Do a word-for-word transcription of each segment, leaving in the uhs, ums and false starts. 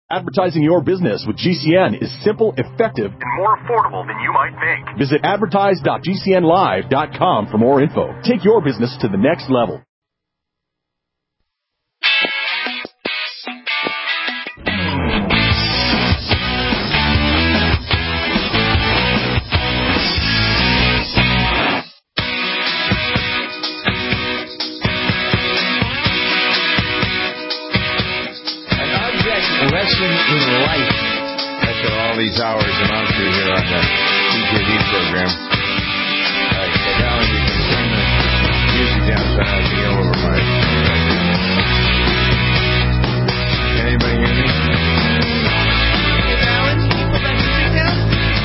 Advertising your business with G C N is simple, effective, and more affordable than you might think. Visit advertise dot g c n live dot com for more info. Take your business to the next level. In life. That's what all these hours amount to here on the T J V program. All right, so now you can turn the music down so I have to yell over my... Anybody hear me? Hey, Alan, can you put that music down?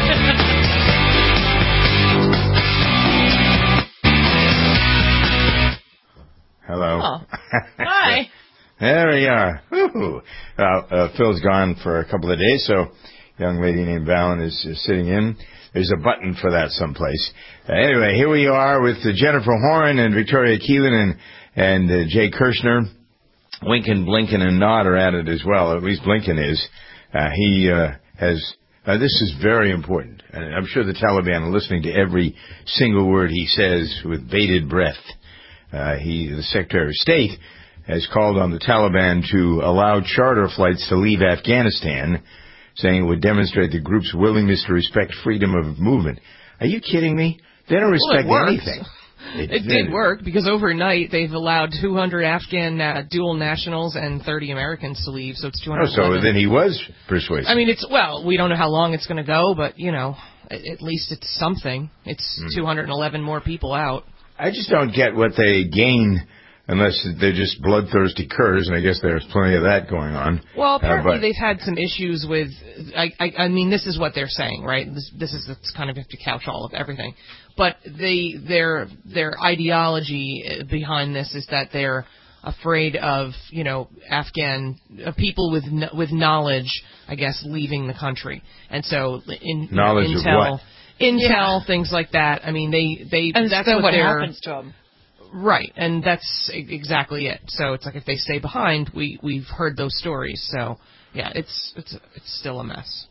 Hello. Oh. Hi. There we are. Woo-hoo. Uh, uh, Phil's gone for a couple of days, so a young lady named Valen is, is sitting in. There's a button for that someplace. Uh, anyway, here we are with uh, Jennifer Horan and Victoria Keelan and, and uh, Jay Kirshner. Lincoln, Blinken, and Nod are at it as well. At least Blinken is. Uh, he uh, has... Uh, this is very important. And I'm sure the Taliban are listening to every single word he says with bated breath. Uh, he, the Secretary of State... has called on the Taliban to allow charter flights to leave Afghanistan, saying it would demonstrate the group's willingness to respect freedom of movement. Are you kidding me? They don't respect well, it anything. It, it did work, because overnight they've allowed two hundred Afghan uh, dual nationals and thirty Americans to leave, so it's two hundred. Oh, so then he was persuasive. I mean, it's, well, we don't know how long it's going to go, but, you know, at, at least it's something. It's mm. two hundred eleven more people out. I just don't get what they gain... unless they're just bloodthirsty curs, and I guess there's plenty of that going on. Well, apparently uh, they've had some issues with, I, I, I mean, this is what they're saying, right? This, this is it's kind of to couch all of everything. But they, their, their ideology behind this is that they're afraid of, you know, Afghan uh, people with with knowledge, I guess, leaving the country. And so in knowledge you know, intel, of what? Intel, Yeah. things like that. I mean, they, they and that's so what, what they're, happens to them. Right, and that's exactly it. So it's like if they stay behind, we we've heard those stories. So yeah, it's it's it's still a mess.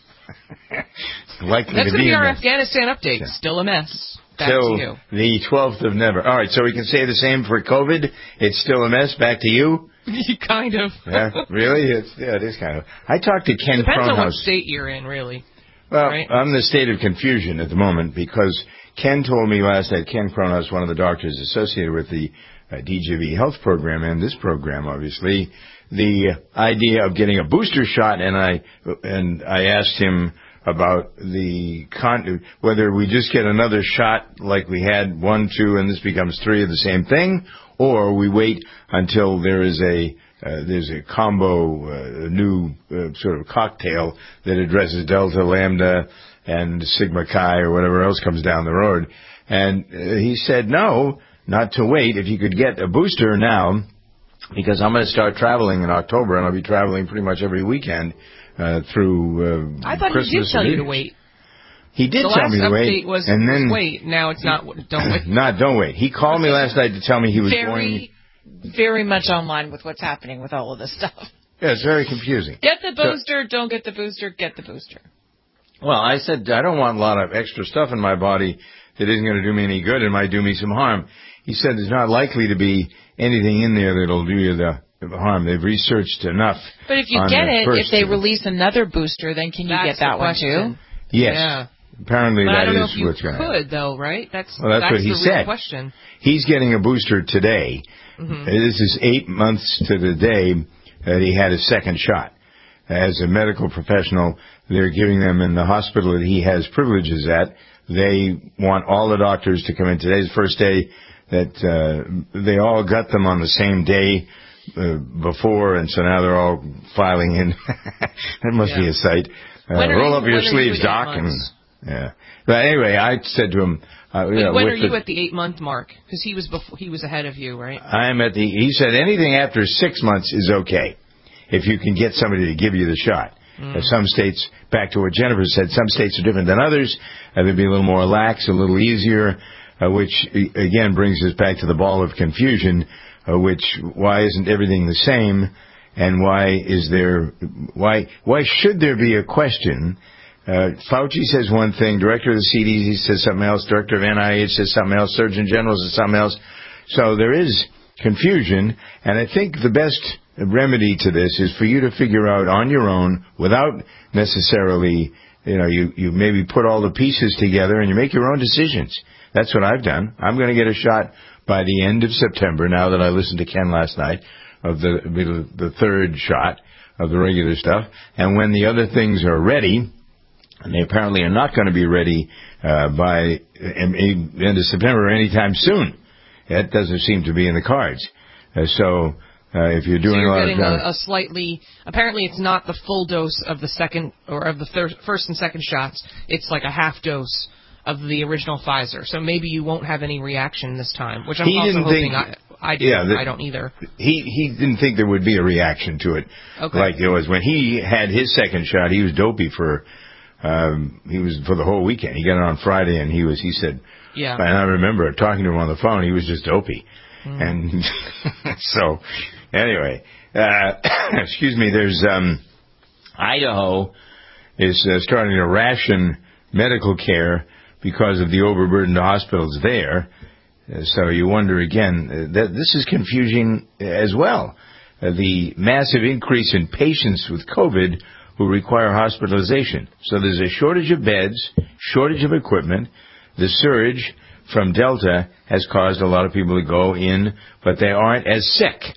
Likely that's to going to be our mess. Afghanistan update. Yeah. Still a mess. Back Till to you. The twelfth of November. All right, so we can say the same for COVID. It's still a mess. Back to you. Kind of. Yeah, really? It's yeah, it is kind of. I talked to Ken Depends Cronhaus. on what state you're in, really. Well, right? I'm in the state of confusion at the moment because Ken told me last night, Ken Cronhaus, one of the doctors associated with the uh, D J V health program and this program, obviously, the idea of getting a booster shot, and I and I asked him about the con- whether we just get another shot like we had one, two, and this becomes three of the same thing, or we wait until there is a Uh, there's a combo, uh, new uh, sort of cocktail that addresses Delta, Lambda, and Sigma Chi or whatever else comes down the road. And uh, he said, no, not to wait. If you could get a booster now, because I'm going to start traveling in October, and I'll be traveling pretty much every weekend uh, through uh, I thought Christmas he did tell and you to New Year's. wait. He did the tell me to wait. The last update was, and then, was wait. Now it's not, don't wait. Not don't wait. He called me last night to tell me he was Very... going... very much online with what's happening with all of this stuff. Yeah, it's very confusing. Get the booster, so, don't get the booster, get the booster. Well, I said I don't want a lot of extra stuff in my body that isn't going to do me any good and might do me some harm. He said there's not likely to be anything in there that'll do you the, the harm. They've researched enough. But if you on get the it, first if they two. release another booster, then can you That's get that one question. too? Yes. Yeah. Apparently but that I don't is know if what's going to happen. You could, though, right? That's, well, that's, that's what he the real said. question. He's getting a booster today. Mm-hmm. This is eight months to the day that he had his second shot. As a medical professional, they're giving them in the hospital that he has privileges at. They want all the doctors to come in. Today's the first day that uh, they all got them on the same day uh, before, and so now they're all filing in. That must yeah. be a sight. Uh, roll you, up your sleeves, you Doc. And, yeah. But anyway, I said to him, uh, Wait, yeah, when are you the, at the eight month mark? Because he was before, he was ahead of you, right? I'm at the. He said anything after six months is okay, if you can get somebody to give you the shot. Mm. Some states, back to what Jennifer said, some states are different than others. Uh, they'd be a little more lax, a little easier, uh, which again brings us back to the ball of confusion. Uh, which why isn't everything the same? And why is there, why, why should there be a question? Uh, Fauci says one thing, director of the C D C says something else, director of N I H says something else, Surgeon General says something else. So there is confusion, and I think the best remedy to this is for you to figure out on your own, without necessarily, you know, you, you maybe put all the pieces together and you make your own decisions. That's what I've done. I'm going to get a shot by the end of September, now that I listened to Ken last night, of the, the third shot of the regular stuff. And when the other things are ready, and they apparently are not going to be ready uh, by the end of September or anytime soon. That doesn't seem to be in the cards. Uh, so uh, if you're doing so you're a lot getting of... a, a slightly... Apparently it's not the full dose of the second, or of the thir- first and second shots. It's like a half dose of the original Pfizer. So maybe you won't have any reaction this time, which I'm he also didn't hoping think, I, I do. Yeah, the, I don't either. He he didn't think there would be a reaction to it. Okay. Like there was when he had his second shot. He was dopey for... Um, he was for the whole weekend. He got it on Friday, and he was. He said, "Yeah." And I remember talking to him on the phone. He was just dopey, mm. and so anyway, uh, excuse me. There's um, Idaho is uh, starting to ration medical care because of the overburdened hospitals there. Uh, so you wonder again uh, that this is confusing as well. Uh, the massive increase in patients with COVID who require hospitalization. So there's a shortage of beds, shortage of equipment. The surge from Delta has caused a lot of people to go in, but they aren't as sick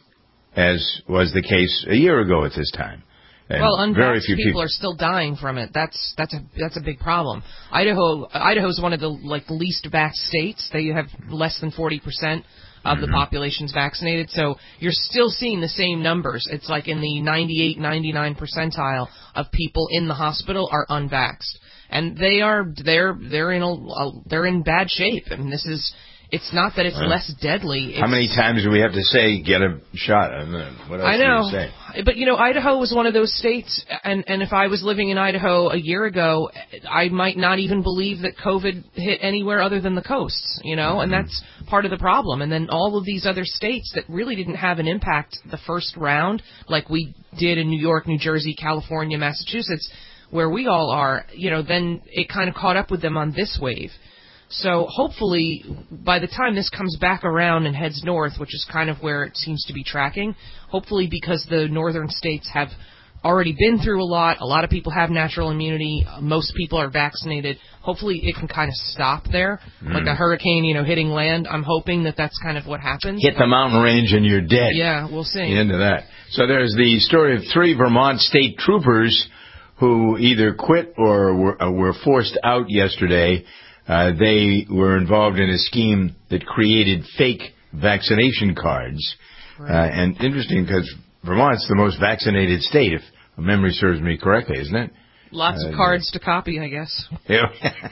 as was the case a year ago at this time. And well, unvaxxed very few people, people are still dying from it. That's that's a that's a big problem. Idaho Idaho's one of the like least vaxxed states. They have less than forty percent of the population's vaccinated, so you're still seeing the same numbers. It's like in the ninety-eight, ninety-nine percentile of people in the hospital are unvaxxed, and they are they're they're in a, a they're in bad shape. I mean, this is it's not that it's right. less deadly. It's, How many times do we have to say get a shot? I, mean, what else I know, do you say? But you know, Idaho was one of those states, and and if I was living in Idaho a year ago, I might not even believe that COVID hit anywhere other than the coasts. You know, mm-hmm. and that's part of the problem. And then all of these other states that really didn't have an impact the first round, like we did in New York, New Jersey, California, Massachusetts, where we all are, you know, then it kind of caught up with them on this wave. So hopefully by the time this comes back around and heads north, which is kind of where it seems to be tracking, hopefully because the northern states have already been through a lot, a lot of people have natural immunity, most people are vaccinated, hopefully it can kind of stop there, mm. like a hurricane, you know, hitting land. I'm hoping that that's kind of what happens. Hit the mountain range and you're dead. Yeah, we'll see. The end of that. So there's the story of three Vermont state troopers who either quit or were, uh, were forced out yesterday. Uh, they were involved in a scheme that created fake vaccination cards. Right. Uh, and interesting because Vermont's the most vaccinated state, if memory serves me correctly, isn't it? Lots uh, of cards to copy, I guess. Yeah.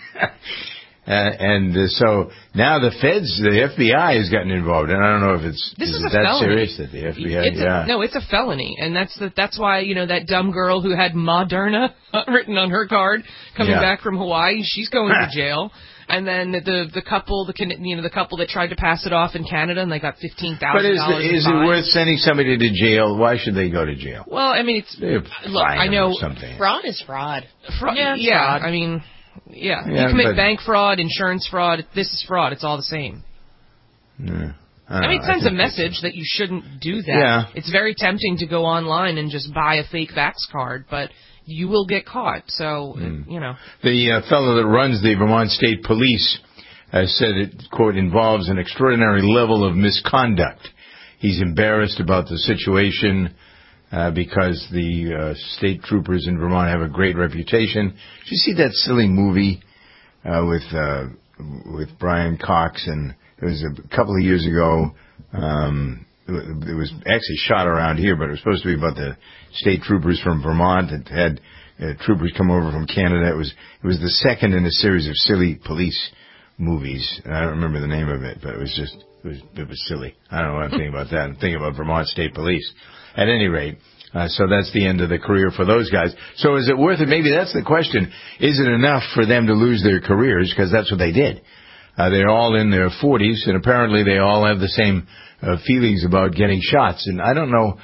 uh, and uh, so now the feds, the F B I has gotten involved, and I don't know if it's this is, is a it that felony. serious that the F B I. It's yeah. a, no, it's a felony, and that's the, that's why you know that dumb girl who had Moderna written on her card coming yeah. back from Hawaii, she's going to jail. And then the the couple, the you know the couple that tried to pass it off in Canada, and they got fifteen thousand dollars. But is, is it worth sending somebody to jail? Why should they go to jail? Well, I mean, it's They're look. I know fraud is fraud. Fra- yeah, yeah. Fraud. I mean, yeah. yeah you commit but, bank fraud, insurance fraud. This is fraud. It's all the same. Yeah. I, I mean, it know, sends a message that you shouldn't do that. Yeah. It's very tempting to go online and just buy a fake Vax card, but you will get caught. So, mm. you know. The uh, fellow that runs the Vermont State Police uh, said it, quote, involves an extraordinary level of misconduct. He's embarrassed about the situation uh, because the uh, state troopers in Vermont have a great reputation. Did you see that silly movie uh, with uh, with Brian Cox? And it was a couple of years ago. Um, it was actually shot around here, but it was supposed to be about the state troopers from Vermont that had uh, troopers come over from Canada. It was it was the second in a series of silly police movies. I don't remember the name of it, but it was just it was it was silly. I don't know what I'm thinking about that. I'm thinking about Vermont State Police. At any rate, uh, so that's the end of the career for those guys. So is it worth it? Maybe that's the question. Is it enough for them to lose their careers? Because that's what they did. Uh, they're all in their forties, and apparently they all have the same uh, feelings about getting shots. And I don't know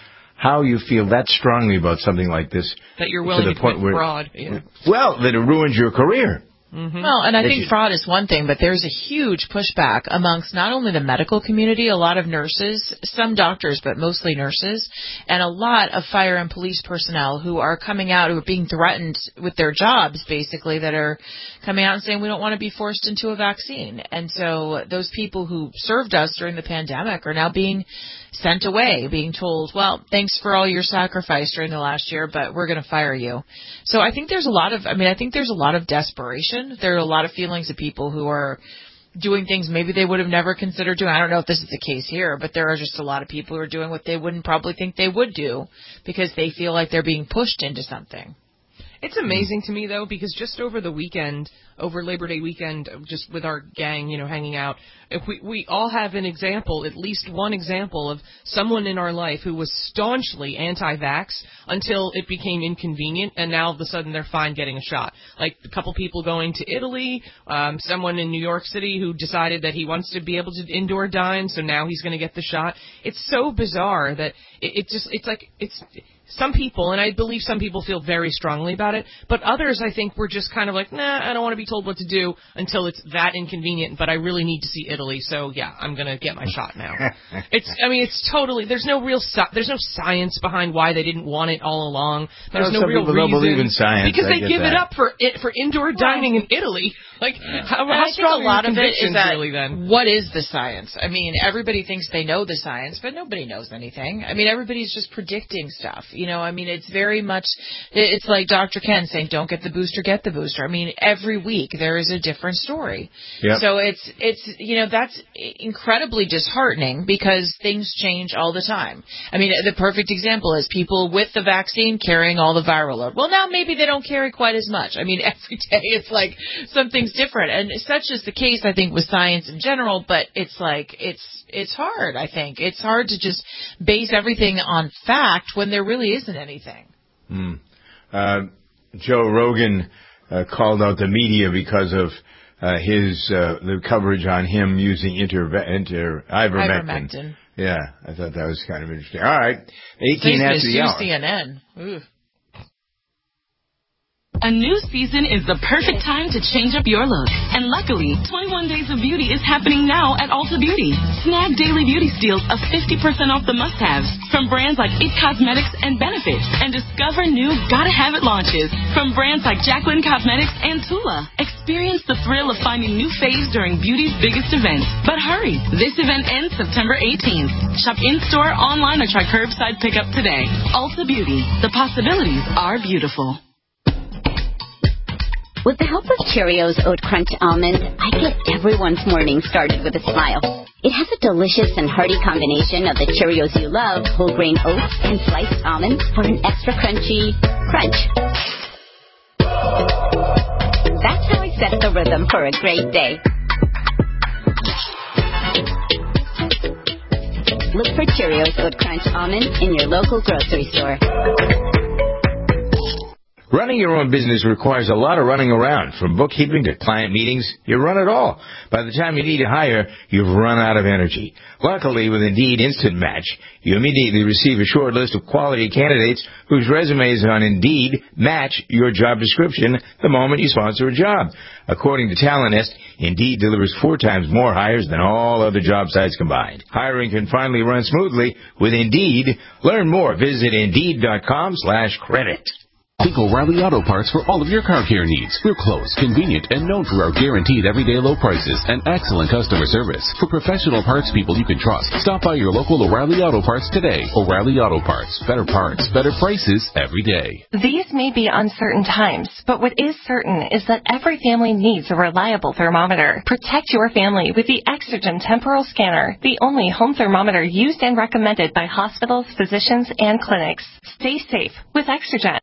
how you feel that strongly about something like this. That you're willing to, the to point commit where, fraud. Yeah. Well, that it ruins your career. Mm-hmm. Well, and I If think you- fraud is one thing, but there's a huge pushback amongst not only the medical community, a lot of nurses, some doctors, but mostly nurses, and a lot of fire and police personnel who are coming out, who are being threatened with their jobs, basically, that are coming out and saying we don't want to be forced into a vaccine. And so those people who served us during the pandemic are now being sent away, being told, well, thanks for all your sacrifice during the last year, but we're going to fire you. So I think there's a lot of, I mean, I think there's a lot of desperation. There are a lot of feelings of people who are doing things maybe they would have never considered doing. I don't know if this is the case here, but there are just a lot of people who are doing what they wouldn't probably think they would do because they feel like they're being pushed into something. It's amazing to me, though, because just over the weekend, over Labor Day weekend, just with our gang, you know, hanging out, if we, we all have an example, at least one example of someone in our life who was staunchly anti-vax until it became inconvenient, and now all of a sudden they're fine getting a shot. Like a couple people going to Italy, um, someone in New York City who decided that he wants to be able to indoor dine, so now he's going to get the shot. It's so bizarre that it, it just, it's like, it's... Some people, and I believe some people feel very strongly about it, but others I think were just kind of like, nah, I don't want to be told what to do until it's that inconvenient, but I really need to see Italy, so yeah, I'm going to get my shot now. It's, I mean, it's totally, there's no real, there's no science behind why they didn't want it all along. There's well, no some real people reason. don't believe in science. Because I they get give that. it up for it, for indoor dining in Italy. Like, how, how I think strong a lot are of your it is convictions that really then? what is the science? I mean, everybody thinks they know the science, but nobody knows anything. I mean, everybody's just predicting stuff. You know, I mean, it's very much, it's like Doctor Ken saying, don't get the booster, get the booster. I mean, every week there is a different story. Yep. So it's, it's, you know, that's incredibly disheartening because things change all the time. I mean, the perfect example is people with the vaccine carrying all the viral load. Well, now maybe they don't carry quite as much. I mean, every day it's like something's different. And such is the case, I think, with science in general, but it's like, it's, it's hard, I think. It's hard to just base everything on fact when there really isn't anything. Mm. Uh, Joe Rogan uh, called out the media because of uh, his uh, the coverage on him using inter, inter ivermectin. Ivermectin. Yeah, I thought that was kind of interesting. All right, eighteen Please after the hour. C N N. Ooh. A new season is the perfect time to change up your look. And luckily, twenty-one Days of Beauty is happening now at Ulta Beauty. Snag daily beauty steals of fifty percent off the must-haves from brands like It Cosmetics and Benefit. And discover new gotta-have-it launches from brands like Jacqueline Cosmetics and Tula. Experience the thrill of finding new faves during beauty's biggest event. But hurry, this event ends September eighteenth. Shop in-store, online, or try curbside pickup today. Ulta Beauty. The possibilities are beautiful. With the help of Cheerios Oat Crunch Almond, I get everyone's morning started with a smile. It has a delicious and hearty combination of the Cheerios you love, whole grain oats, and sliced almonds for an extra crunchy crunch. That's how I set the rhythm for a great day. Look for Cheerios Oat Crunch Almond in your local grocery store. Running your own business requires a lot of running around. From bookkeeping to client meetings, you run it all. By the time you need to hire, you've run out of energy. Luckily, with Indeed Instant Match, you immediately receive a short list of quality candidates whose resumes on Indeed match your job description the moment you sponsor a job. According to Talent Nest, Indeed delivers four times more hires than all other job sites combined. Hiring can finally run smoothly with Indeed. Learn more. Visit Indeed.com slash credit. Think O'Reilly Auto Parts for all of your car care needs. We're close, convenient, and known for our guaranteed everyday low prices and excellent customer service. For professional parts people you can trust, stop by your local O'Reilly Auto Parts today. O'Reilly Auto Parts. Better parts, better prices every day. These may be uncertain times, but what is certain is that every family needs a reliable thermometer. Protect your family with the Exergen Temporal Scanner, the only home thermometer used and recommended by hospitals, physicians, and clinics. Stay safe with Exergen.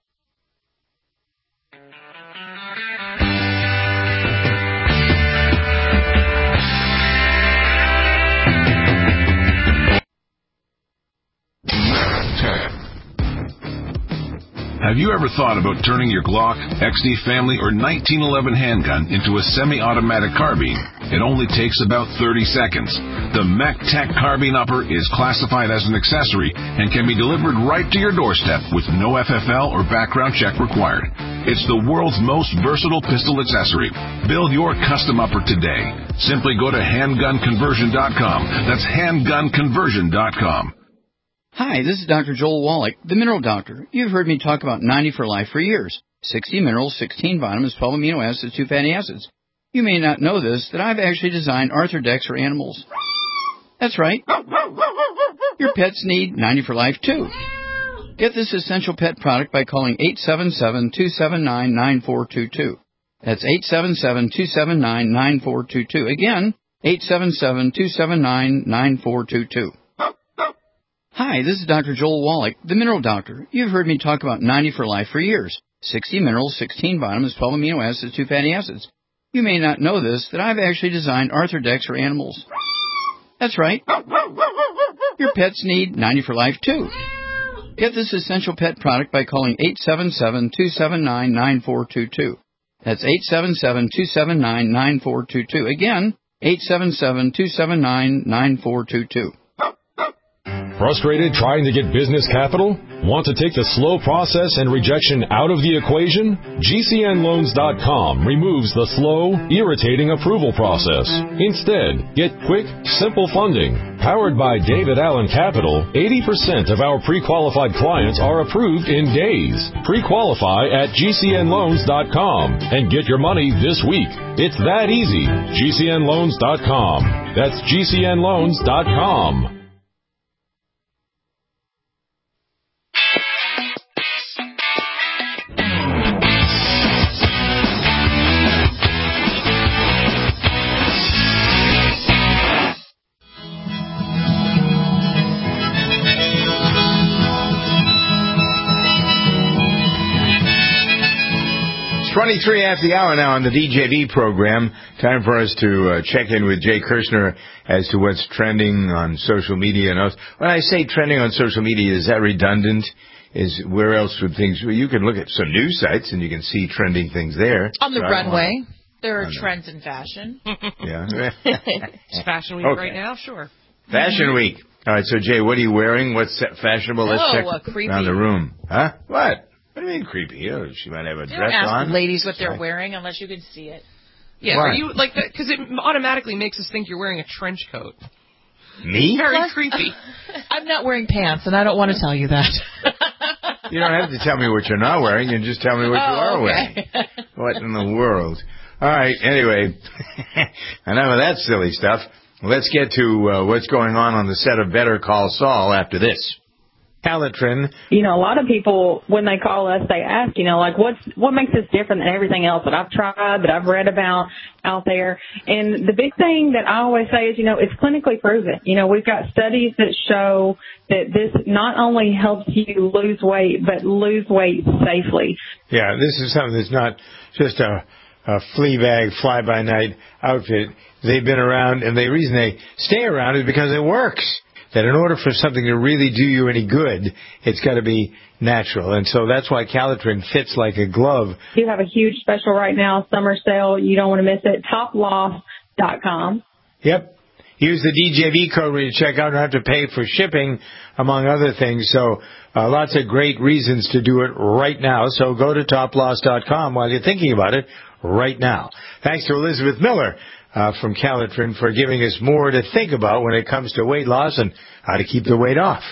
Have you ever thought about turning your Glock, X D Family, or nineteen eleven handgun into a semi-automatic carbine? It only takes about thirty seconds. The MechTech Carbine Upper is classified as an accessory and can be delivered right to your doorstep with no F F L or background check required. It's the world's most versatile pistol accessory. Build your custom upper today. Simply go to handgun conversion dot com. That's handgun conversion dot com. Hi, this is Doctor Joel Wallach, the Mineral Doctor. You've heard me talk about ninety for Life for years. sixty minerals, sixteen vitamins, twelve amino acids, two fatty acids. You may not know this, that I've actually designed Arthrodex for animals. That's right. Your pets need ninety for Life, too. Get this essential pet product by calling eight seven seven, two seven nine, nine four two two. That's eight seven seven, two seven nine, nine four two two. Again, eight seven seven, two seven nine, nine four two two. Hi, this is Doctor Joel Wallach, the Mineral Doctor. You've heard me talk about ninety for Life for years. sixty minerals, sixteen vitamins, twelve amino acids, two fatty acids. You may not know this, that I've actually designed Arthrodex for animals. That's right. Your pets need ninety for Life, too. Get this essential pet product by calling eight seven seven, two seven nine, nine four two two. That's eight seven seven, two seven nine, nine four two two. Again, eight seven seven, two seven nine, nine four two two. Frustrated trying to get business capital? Want to take the slow process and rejection out of the equation? G C N loans dot com removes the slow, irritating approval process. Instead, get quick, simple funding. Powered by David Allen Capital, eighty percent of our pre-qualified clients are approved in days. Pre-qualify at G C N loans dot com and get your money this week. It's that easy. G C N loans dot com. That's G C N loans dot com. twenty-three after the hour now on the D J V program. Time for us to uh, check in with Jay Kirshner as to what's trending on social media. And when I say trending on social media, is that redundant? Is where else would things? Well, you can look at some news sites and you can see trending things there. On the so runway, there are trends in fashion. Yeah, it's Fashion Week okay. right now. Sure. Fashion Week. All right. So Jay, what are you wearing? What's fashionable? Let's oh, check uh, creepy. around the room. Huh? What? What do you mean creepy? Oh, she might have a you dress don't ask on. ladies what they're wearing unless you can see it. Yeah, Why? are you like that? Because it automatically makes us think you're wearing a trench coat. Me? Very Plus, creepy. I'm not wearing pants, and I don't want to tell you that. You don't have to tell me what you're not wearing. You just tell me what oh, you are okay. wearing. What in the world? All right. Anyway, enough of that silly stuff. Let's get to uh, what's going on on the set of Better Call Saul after this. Calitrin. You know, a lot of people, when they call us, they ask, you know, like, what's, what makes this different than everything else that I've tried, that I've read about out there? And the big thing that I always say is, you know, it's clinically proven. You know, we've got studies that show that this not only helps you lose weight, but lose weight safely. Yeah, this is something that's not just a, a flea bag, fly-by-night outfit. They've been around, and the reason they stay around is because it works. That in order for something to really do you any good, it's got to be natural. And so that's why Calitrin fits like a glove. You have a huge special right now, summer sale. You don't want to miss it. top loss dot com. Yep. Use the D J V code when you check out and have to pay for shipping, among other things. So uh, lots of great reasons to do it right now. So go to top loss dot com while you're thinking about it right now. Thanks to Elizabeth Miller. Uh, from Calitrin for giving us more to think about when it comes to weight loss and how to keep the weight off.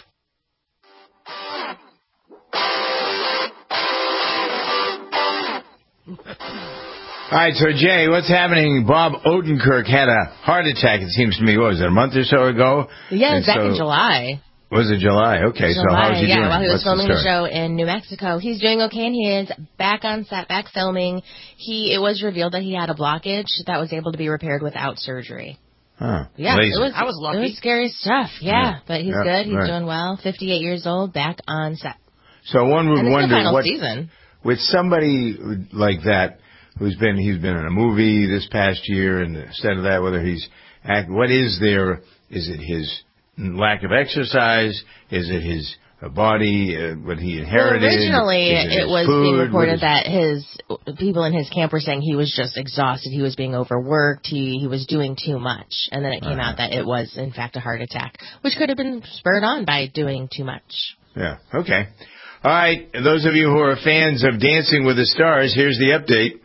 All right, so Jay, what's happening? Bob Odenkirk had a heart attack, it seems to me. What was it, a month or so ago? Yeah, it was back so, in July. Was it July? Okay, July, so how's he yeah, doing? while he was What's filming the, the show in New Mexico. He's doing okay, and he is back on set, back filming. He It was revealed that he had a blockage that was able to be repaired without surgery. Huh. Yeah, Lazy. it was, I was lucky. It was scary stuff, yeah, Yeah. but he's Yeah, good. He's right. doing well. fifty-eight years old, back on set. So one would and it's wonder the final what season. With somebody like that, who's been he's been in a movie this past year, and instead of that, whether he's act, what is there? Is it his lack of exercise? Is it his a body, uh, what he inherited? Well, originally, it, it was food? being reported is... that his people in his camp were saying he was just exhausted. He was being overworked. He he was doing too much. And then it came uh-huh. out that it was, in fact, a heart attack, which could have been spurred on by doing too much. Yeah, okay. All right, those of you who are fans of Dancing with the Stars, here's the update.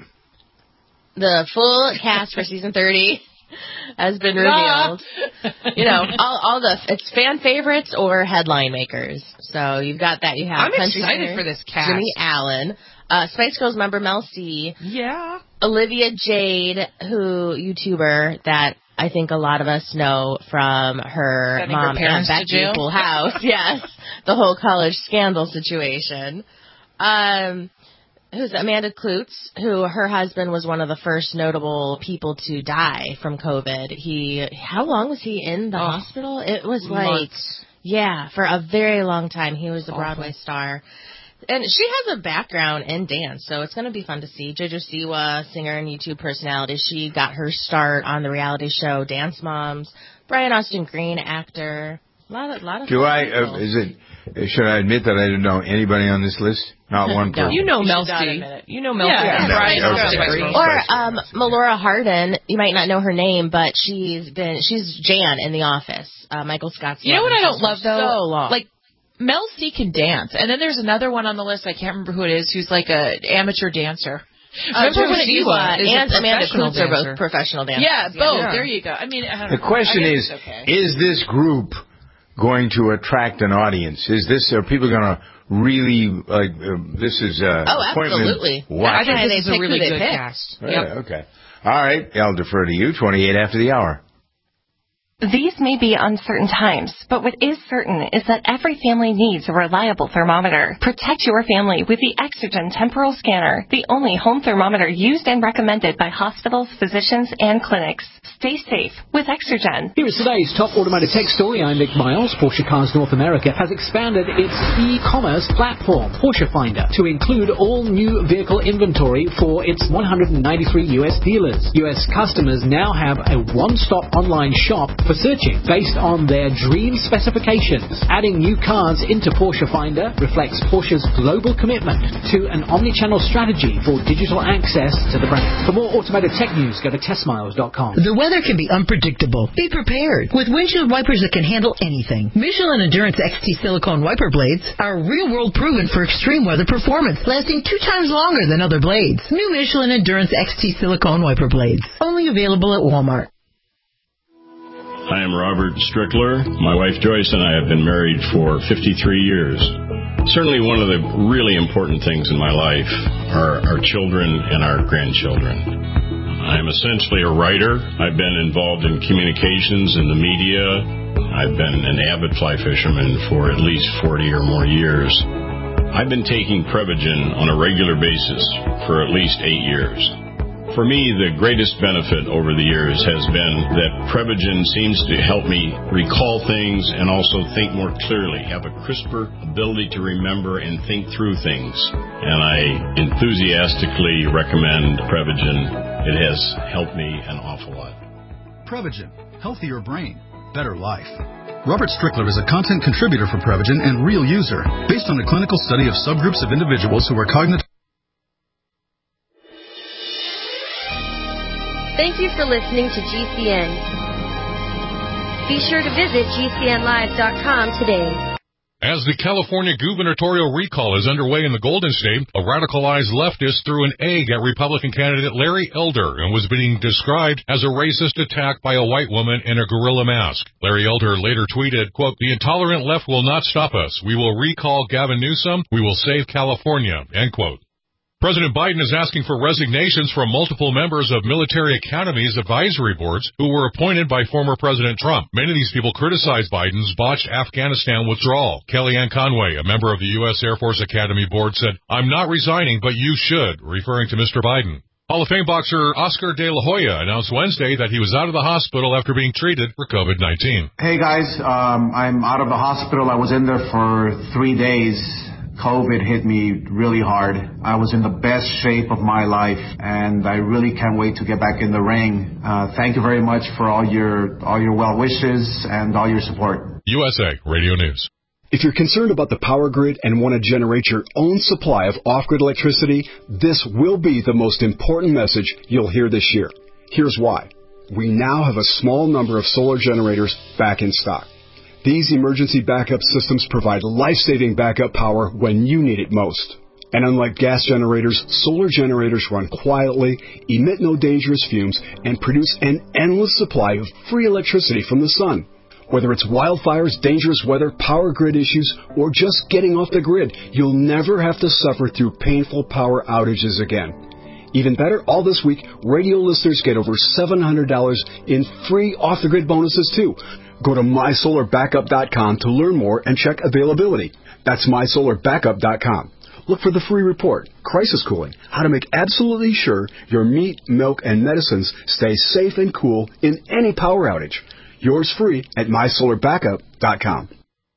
The full cast for season thirty has been revealed. You know, all, all the it's fan favorites or headline makers. So you've got that. You have I'm country excited singer for this cast. Jimmy Allen, uh, Spice Girls member Mel C. Yeah. Olivia Jade, who YouTuber that I think a lot of us know from her Sending mom her parents and to Becky jail. Full House. Yes, the whole college scandal situation. Um. Who's Amanda Klutz, who her husband was one of the first notable people to die from COVID. He, how long was he in the oh, hospital? It was like, months. yeah, for a very long time. He was a Awful. Broadway star. And she has a background in dance, so it's going to be fun to see. JoJo Siwa, singer and YouTube personality, she got her start on the reality show Dance Moms. Brian Austin Green, actor. A lot of, lot of Do I, uh, is it, should I admit that I didn't know anybody on this list? Not one person. You know You Mel should C. not admit it. You know Mel Yeah, C. yeah, no, Brian okay. Austin Green. Or um, Melora Hardin, you might not know her name, but she's been she's Jan in The Office. Uh, Michael Scott's. You know what I don't love though? So long. Like Mel C can dance, and then there's another one on the list. I can't remember who it is. Who's like a amateur dancer. Uh, Remember when it Siwa is a and Amanda professional Klutz are both dancer. professional dancers. Yeah, both. Yeah. There you go. I mean, I don't The know. question I is, guess it's okay. is this group going to attract an audience? Is this, are people going to really, like, uh, this is uh, Oh, appointment absolutely. watching? I think And this they is a pick really who they good pick. cast. Yeah, Yep. okay. All right, I'll defer to you. twenty-eight after the hour. These may be uncertain times, but what is certain is that every family needs a reliable thermometer. Protect your family with the Exergen Temporal Scanner, the only home thermometer used and recommended by hospitals, physicians, and clinics. Stay safe with Exergen. Here is today's top automotive tech story. I'm Nick Miles. Porsche Cars North America has expanded its e-commerce platform, Porsche Finder, to include all new vehicle inventory for its one hundred ninety-three U S dealers. U S customers now have a one-stop online shop for searching based on their dream specifications. Adding new cars into Porsche Finder reflects Porsche's global commitment to an omni-channel strategy for digital access to the brand. For more automotive tech news, go to test miles dot com. The weather can be unpredictable. Be prepared with windshield wipers that can handle anything. Michelin Endurance X T silicone wiper blades are real-world proven for extreme weather performance, lasting two times longer than other blades. New Michelin Endurance X T silicone wiper blades, only available at Walmart. I am Robert Strickler. My wife Joyce and I have been married for fifty-three years. Certainly one of the really important things in my life are our children and our grandchildren. I'm essentially a writer. I've been involved in communications in the media. I've been an avid fly fisherman for at least forty or more years. I've been taking Prevagen on a regular basis for at least eight years. For me, the greatest benefit over the years has been that Prevagen seems to help me recall things and also think more clearly, have a crisper ability to remember and think through things. And I enthusiastically recommend Prevagen. It has helped me an awful lot. Prevagen. Healthier brain. Better life. Robert Strickler is a content contributor for Prevagen and real user, based on a clinical study of subgroups of individuals who are cognitive. Thank you for listening to G C N. Be sure to visit G C N live dot com today. As the California gubernatorial recall is underway in the Golden State, a radicalized leftist threw an egg at Republican candidate Larry Elder and was being described as a racist attack by a white woman in a gorilla mask. Larry Elder later tweeted, quote, "The intolerant left will not stop us. We will recall Gavin Newsom. We will save California," end quote. President Biden is asking for resignations from multiple members of military academies advisory boards who were appointed by former President Trump. Many of these people criticized Biden's botched Afghanistan withdrawal. Kellyanne Conway, a member of the U S Air Force Academy Board, said, "I'm not resigning, but you should," referring to Mister Biden. Hall of Fame boxer Oscar De La Hoya announced Wednesday that he was out of the hospital after being treated for COVID nineteen. Hey guys, um, I'm out of the hospital. I was in there for three days. COVID hit me really hard. I was in the best shape of my life, and I really can't wait to get back in the ring. Uh, thank you very much for all your all your well wishes and all your support. U S A Radio News. If you're concerned about the power grid and want to generate your own supply of off-grid electricity, this will be the most important message you'll hear this year. Here's why. We now have a small number of solar generators back in stock. These emergency backup systems provide life-saving backup power when you need it most. And unlike gas generators, solar generators run quietly, emit no dangerous fumes, and produce an endless supply of free electricity from the sun. Whether it's wildfires, dangerous weather, power grid issues, or just getting off the grid, you'll never have to suffer through painful power outages again. Even better, all this week, radio listeners get over seven hundred dollars in free off-the-grid bonuses, too. Go to my solar backup dot com to learn more and check availability. That's my solar backup dot com. Look for the free report, Crisis Cooling, how to make absolutely sure your meat, milk, and medicines stay safe and cool in any power outage. Yours free at my solar backup dot com.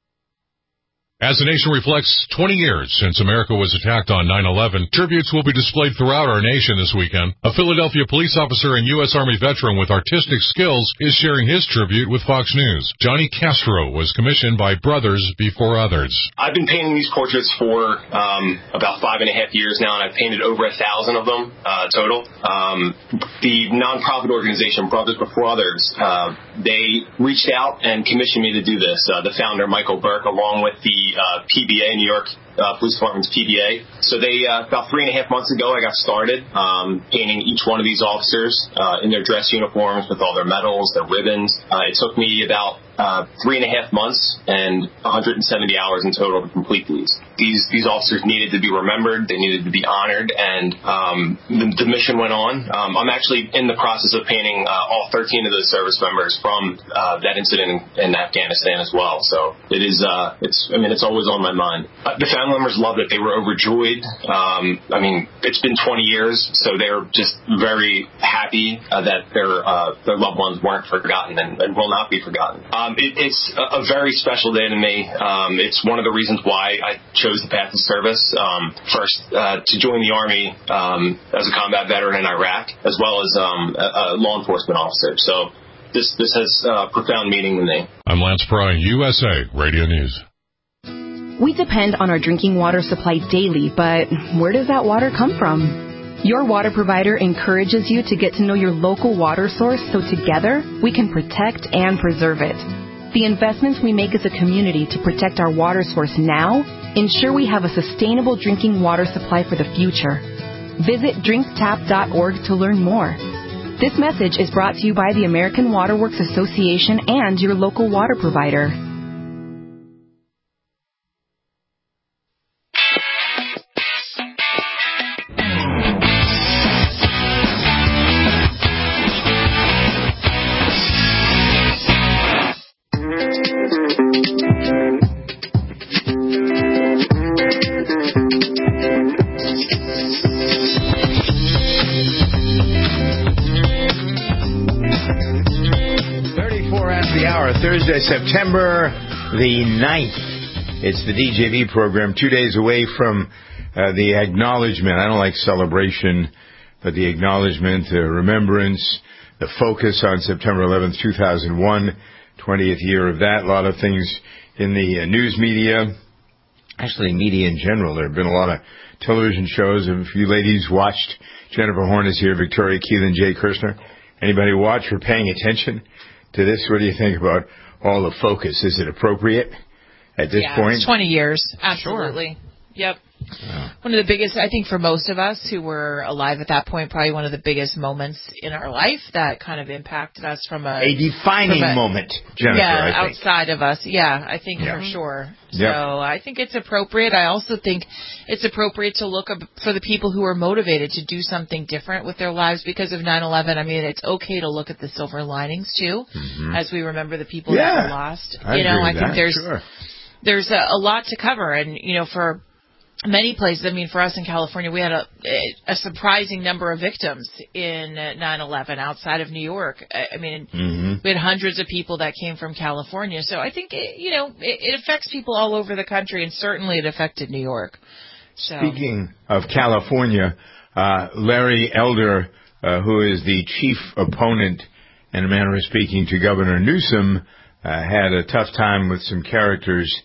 As the nation reflects twenty years since America was attacked on nine eleven, tributes will be displayed throughout our nation this weekend. A Philadelphia police officer and U S Army veteran with artistic skills is sharing his tribute with Fox News. Johnny Castro was commissioned by Brothers Before Others. I've been painting these portraits for um, about five and a half years now, and I've painted over a thousand of them uh, total. Um, the nonprofit organization Brothers Before Others, uh, they reached out and commissioned me to do this. Uh, the founder, Michael Burke, along with the Uh, P B A, New York uh, Police Department's P B A. So they, uh, about three and a half months ago, I got started um, painting each one of these officers uh, in their dress uniforms with all their medals, their ribbons. Uh, it took me about uh, three and a half months and one hundred seventy hours in total to complete these. These these officers needed to be remembered. They needed to be honored, and um, the, the mission went on. Um, I'm actually in the process of painting uh, all thirteen of those service members from uh, that incident in, in Afghanistan as well. So it is, uh, it's, I mean, it's always on my mind. Uh, the family members loved it. They were overjoyed. Um, I mean, it's been twenty years, so they're just very happy uh, that their uh, their loved ones weren't forgotten and, and will not be forgotten. Um, it, it's a, a very special day to me. Um, it's one of the reasons why I chose the path of service. Um, first, uh, to join the Army um, as a combat veteran in Iraq, as well as um, a, a law enforcement officer. So this this has uh, profound meaning to me. I'm Lance Pry, U S A Radio News. We depend on our drinking water supply daily, but where does that water come from? Your water provider encourages you to get to know your local water source so together we can protect and preserve it. The investments we make as a community to protect our water source now ensure we have a sustainable drinking water supply for the future. Visit drink tap dot org to learn more. This message is brought to you by the American Water Works Association and your local water provider. Thursday, September the ninth. It's the D J V program, two days away from uh, the acknowledgement. I don't like celebration, but the acknowledgement, the remembrance, the focus on September eleventh, two thousand one, twentieth year of that. A lot of things in the uh, news media, actually media in general. There have been a lot of television shows. If you ladies watched, Jennifer Horn is here, Victoria Keelan, Jay Kirshner. Anybody watch or paying attention to this? What do you think about all the focus? Is it appropriate at this yeah, point? It's twenty years. Absolutely. Sure. Yep. Oh. One of the biggest, I think for most of us who were alive at that point, probably one of the biggest moments in our life that kind of impacted us from a... A defining a, moment, Jennifer, Yeah, I think. outside of us. Yeah, I think yeah. for sure. So yep. I think it's appropriate. I also think it's appropriate to look up for the people who are motivated to do something different with their lives because of nine eleven. I mean, it's okay to look at the silver linings, too, mm-hmm. as we remember the people yeah. that were lost. I you know, agree I with think that. there's Sure. there's a, a lot to cover. And, you know, for many places, I mean, for us in California, we had a, a surprising number of victims in nine eleven outside of New York. I mean, mm-hmm. we had hundreds of people that came from California. So I think, it, you know, it, it affects people all over the country, and certainly it affected New York. So. Speaking of California, uh, Larry Elder, uh, who is the chief opponent, in a manner of speaking, to Governor Newsom, uh, had a tough time with some characters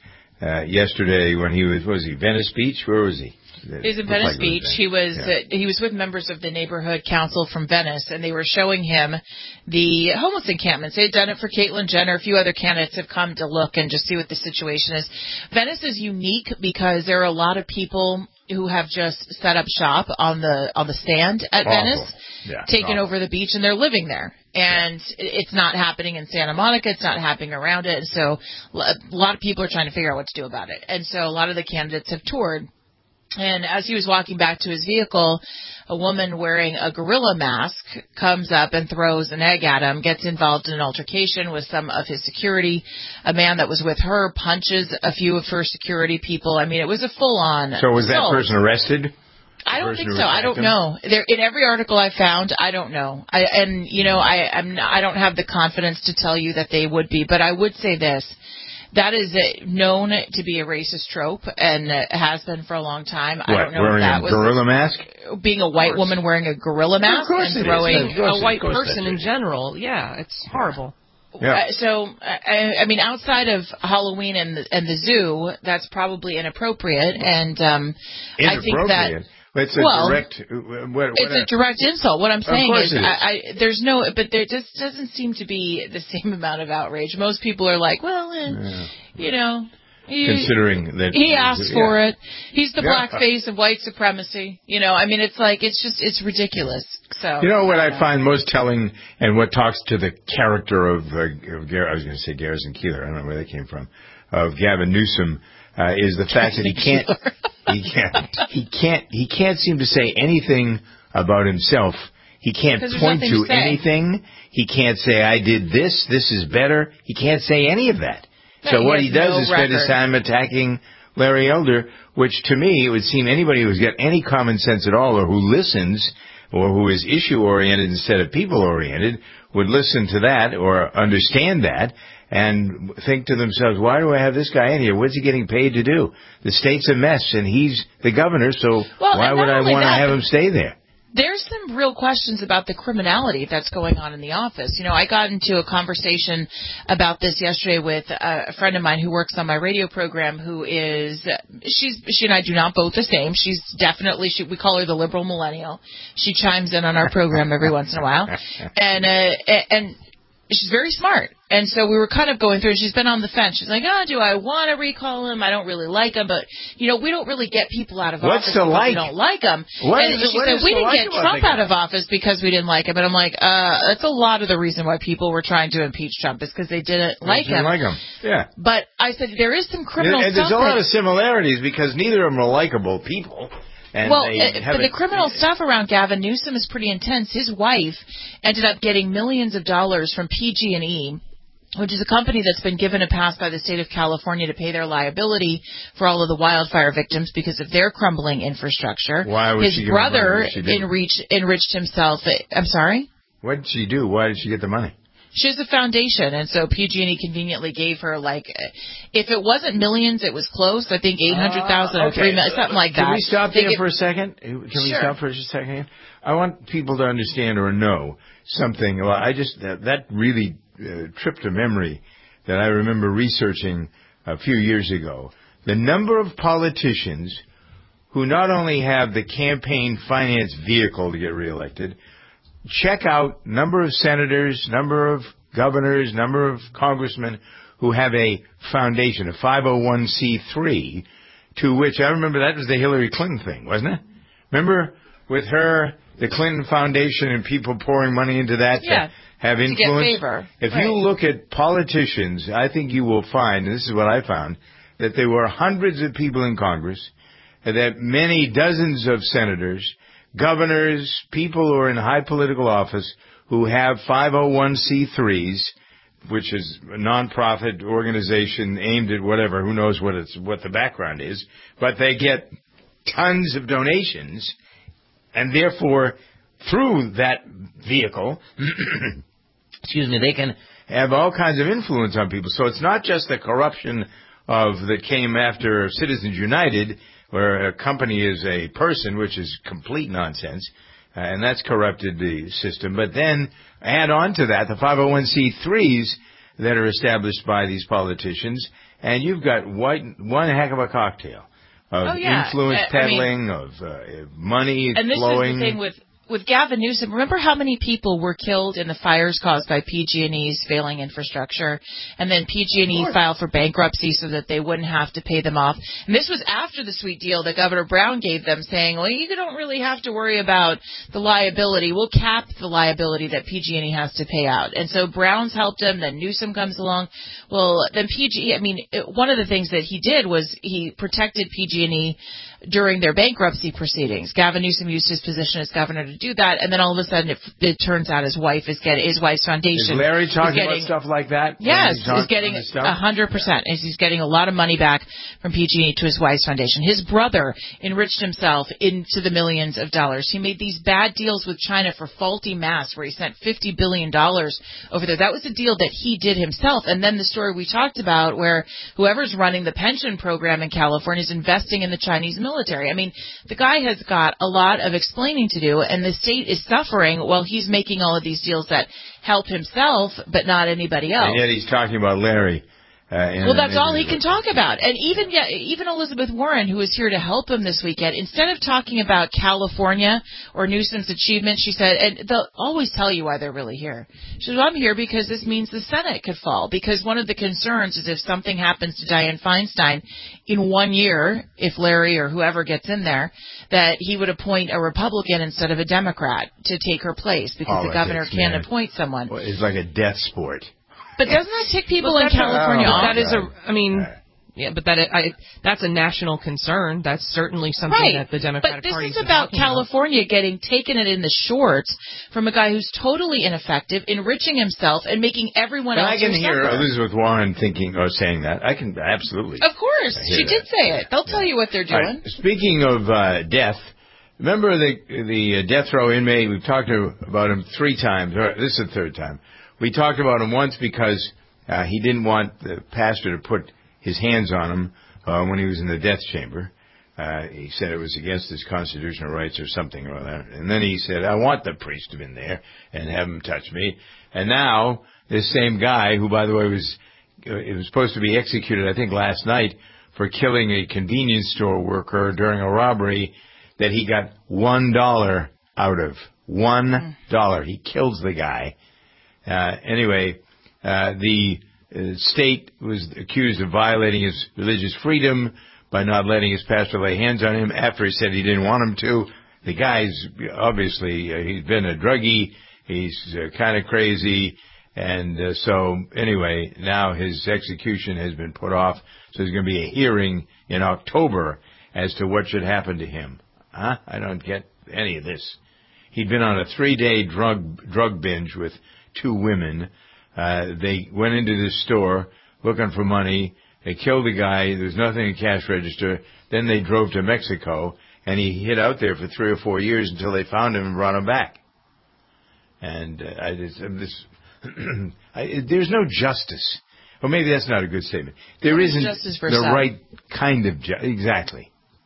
uh, yesterday when he was, what was he, Venice Beach? Where was he? He was in Venice like Beach. He was yeah. uh, he was with members of the neighborhood council from Venice, and they were showing him the homeless encampments. They had done it for Caitlyn Jenner. A few other candidates have come to look and just see what the situation is. Venice is unique because there are a lot of people who have just set up shop on the on the stand at awful. Venice, yeah, taken awful. over the beach, and they're living there. And yeah. it's not happening in Santa Monica. It's not happening around it. And so a lot of people are trying to figure out what to do about it. And so a lot of the candidates have toured. And as he was walking back to his vehicle, a woman wearing a gorilla mask comes up and throws an egg at him, gets involved in an altercation with some of his security. A man that was with her punches a few of her security people. I mean, it was a full-on So was assault. that person arrested? I don't think so. I don't know. There, in every article I found, I don't know. I, and, you know, I, I'm not, I don't have the confidence to tell you that they would be. But I would say this. That is a, known to be a racist trope, and it has been for a long time. What, I don't know wearing if that a was gorilla mask? Being a white woman wearing a gorilla mask and throwing a white person in general. Yeah, it's horrible. Yeah. Uh, so, I, I mean, outside of Halloween and the, and the zoo, that's probably inappropriate. And um, I think that. It's a well, direct. What, what it's a, a direct insult. What I'm saying is, is. I, I, there's no, but there just doesn't seem to be the same amount of outrage. Most people are like, well, eh, yeah. you know, he, considering that he asked yeah. for it, he's the yeah. black face of white supremacy. You know, I mean, it's like it's just it's ridiculous. So you know what I, I find most telling, and what talks to the character of, uh, of Gar- I was going to say Garrison Keillor. I don't know where that came from. Of Gavin Newsom. Uh, is the fact that he can't, he can't, he can't, he can't seem to say anything about himself. He can't point to, to anything. He can't say, I did this, this is better. He can't say any of that. No, so he what he does no is record. spend his time attacking Larry Elder, which to me, it would seem anybody who's got any common sense at all or who listens or who is issue-oriented instead of people-oriented would listen to that or understand that and think to themselves, why do I have this guy in here? What's he getting paid to do? The state's a mess, and he's the governor, so well, why would I want to have him stay there? There's some real questions about the criminality that's going on in the office. You know, I got into a conversation about this yesterday with a friend of mine who works on my radio program who is, she's, she and I do not vote the same. She's definitely, she, we call her the liberal millennial. She chimes in on our program every once in a while. And, uh, and she's very smart. And so we were kind of going through, she's been on the fence. She's like, oh, do I want to recall him? I don't really like him. But, you know, we don't really get people out of What's office because like? we don't like him. What and is she it, said, we didn't like get Trump out of office because we didn't like him. And I'm like, uh, that's a lot of the reason why people were trying to impeach Trump is because they didn't like didn't him. like him. Yeah. But I said, there is some criminal and, and stuff. There's a lot of similarities because neither of them are likable people. And well, uh, but the criminal stuff around Gavin Newsom is pretty intense. His wife ended up getting millions of dollars from P G and E, which is a company that's been given a pass by the state of California to pay their liability for all of the wildfire victims because of their crumbling infrastructure. Why would His she brother get the money? enriched, enriched himself. I'm sorry? What did she do? Why did she get the money? She has a foundation, and so P G and E conveniently gave her, like, if it wasn't millions, it was close. I think eight hundred thousand uh, okay. or three million, something like that. Can we stop there get, for a second? Can we sure. stop for just a second? I want people to understand or know something. Well, I just, that, that really uh, tripped a memory that I remember researching a few years ago. The number of politicians who not only have the campaign finance vehicle to get reelected, check out number of senators, number of governors, number of congressmen who have a foundation, a five oh one c three, to which I remember that was the Hillary Clinton thing, wasn't it? Remember with her, the Clinton Foundation and people pouring money into that yeah, to have influence? To get favor. If right. you look at politicians, I think you will find, and this is what I found, that there were hundreds of people in Congress, that many dozens of senators, governors, people who are in high political office who have five oh one c threes, which is a nonprofit organization aimed at whatever, who knows what it's what the background is, but they get tons of donations, and therefore, through that vehicle, excuse me, they can have all kinds of influence on people. So it's not just the corruption of that came after Citizens United, where a company is a person, which is complete nonsense, uh, and that's corrupted the system. But then add on to that the five oh one c threes that are established by these politicians, and you've got white, one heck of a cocktail of oh, yeah. influence I, peddling, I mean, of uh, money and this flowing. is the thing with with Gavin Newsom. Remember how many people were killed in the fires caused by P G and E's failing infrastructure, and then P G and E filed for bankruptcy so that they wouldn't have to pay them off. And this was after the sweet deal that Governor Brown gave them, saying, well, you don't really have to worry about the liability. We'll cap the liability that P G and E has to pay out. And so Brown's helped him, then Newsom comes along. Well, then P G and E, I mean, it, one of the things that he did was he protected P G and E during their bankruptcy proceedings. Gavin Newsom used his position as governor to do that, and then all of a sudden it, it turns out his wife is getting, his wife's foundation. Is Larry talking getting, about stuff like that? Yes, he's, he's getting a hundred percent. He's getting a lot of money back from P G and E to his wife's foundation. His brother enriched himself into the millions of dollars. He made these bad deals with China for faulty masks, where he sent fifty billion dollars over there. That was a deal that he did himself. And then the story we talked about, where whoever's running the pension program in California is investing in the Chinese military. Military. I mean, the guy has got a lot of explaining to do, and the state is suffering while he's making all of these deals that help himself, but not anybody else. And yet he's talking about Larry. Uh, well, that's all he can talk about. And even yeah, even Elizabeth Warren, who was here to help him this weekend, instead of talking about California or Newsom's achievement, she said, and they'll always tell you why they're really here. She said, well, I'm here because this means the Senate could fall. Because one of the concerns is if something happens to Dianne Feinstein in one year, if Larry or whoever gets in there, that he would appoint a Republican instead of a Democrat to take her place, because Politics, the governor can't man. appoint someone. Well, it's like a death sport. But doesn't that tick people Well, in California a, off? That is a, I mean, yeah, but that I, that's a national concern. That's certainly something right. that the Democratic Party is Party But this is about California about. getting taken it in the shorts from a guy who's totally ineffective, enriching himself, and making everyone but else I can hear suffer. Elizabeth Warren thinking or saying that. I can absolutely. Of course. She that. did say it. They'll yeah. tell you what they're doing. Right. Speaking of uh, death, remember the the uh, death row inmate? We've talked about him three times. Or this is the third time. We talked about him once because Uh, he didn't want the pastor to put his hands on him uh, when he was in the death chamber. Uh, he said it was against his constitutional rights or something or other. And then he said, I want the priest to be in there and have him touch me. And now this same guy, who, by the way, was uh, it was supposed to be executed, I think, last night for killing a convenience store worker during a robbery that he got one dollar out of. One dollar. He kills the guy. Uh, anyway... Uh, the uh, state was accused of violating his religious freedom by not letting his pastor lay hands on him after he said he didn't want him to. The guy's obviously, uh, he's been a druggie, he's uh, kind of crazy, and uh, so anyway, now his execution has been put off, so there's going to be a hearing in October as to what should happen to him. Huh? I don't get any of this. He'd been on a three-day drug drug binge with two women. Uh, they went into this store looking for money. They killed the guy. There was nothing in the cash register. Then they drove to Mexico, and he hid out there for three or four years until they found him and brought him back. And uh, I just, I'm this, I, there's no justice. Or maybe that's not a good statement. There What isn't justice for the some? right kind of justice. Exactly.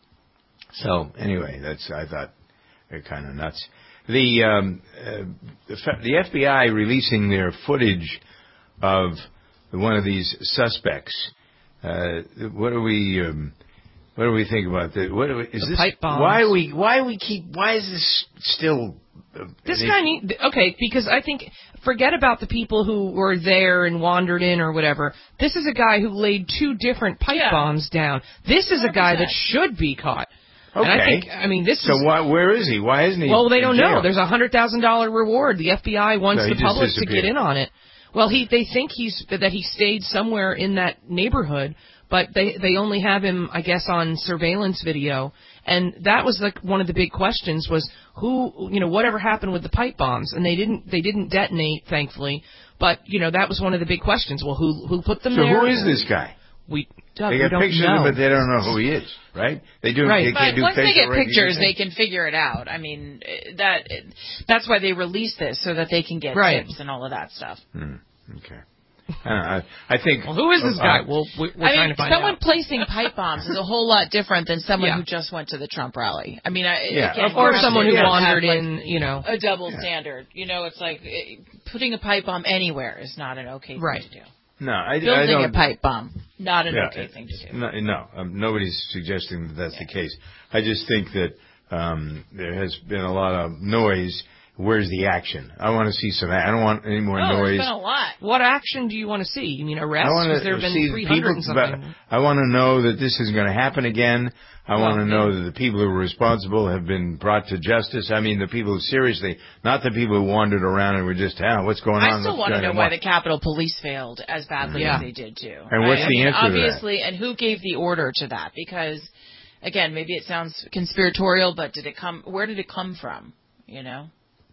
So anyway, that's I thought they're kind of nuts. The, um, uh, the the F B I releasing their footage of one of these suspects. Uh, what do we um, what do we think about that? What do we, is the this? Pipe bombs. Why we why we keep why is this still? Uh, This they, guy need okay because I think forget about the people who were there and wandered in or whatever. This is a guy who laid two different pipe Yeah. bombs down. This is a guy that should be caught. Okay. And I think, I mean, this so is... why, where is he? Why isn't he Well, they in don't jail? know. There's a one hundred thousand dollars reward. The F B I wants So he the just public to disappeared. get in on it. Well, he they think he's that he stayed somewhere in that neighborhood, but they they only have him, I guess, on surveillance video. And that was like one of the big questions was who, you know, whatever happened with the pipe bombs, and they didn't they didn't detonate, thankfully. But you know, that was one of the big questions. Well, who who put them So there? who is this guy? We Doug, They we got don't pictures know. of him, but they don't know who he is, right? They do. Right. They But can't do once they facial get pictures, recognition? they can figure it out. I mean, eh, that eh, that's why they release this, so that they can get Right. tips and all of that stuff. Hmm. Okay. I, don't know, I, I think. Well, who is this uh, guy? Well, we- we're I trying mean, to find someone out. placing pipe bombs is a whole lot different than someone Yeah. who just went to the Trump rally. I mean, I, Yeah. again, Or you have someone to who have, wandered like, in, you know. a double standard. You know, it's like eh, putting a pipe bomb anywhere is not an okay Right. thing to do. No, I, I Building don't. a pipe bomb. not an yeah, okay thing to do. No, no um, nobody's suggesting that that's yeah. the case. I just think that um, there has been a lot of noise. Where's the action? I want to see some. I don't want any more oh, noise. There's been a lot. What action do you want to see? You mean arrests? Because there have been three hundred and something. I want to know that this isn't going to happen again. I well, want to know yeah. that the people who were responsible have been brought to justice. I mean, the people who seriously, not the people who wandered around and were just, ah, what's going on? I still want to know why the Capitol Police failed as badly yeah. as they did too. And right? what's I the mean, answer obviously, to that? And who gave the order to that? Because, again, maybe it sounds conspiratorial, but did it come? Where did it come from? You know.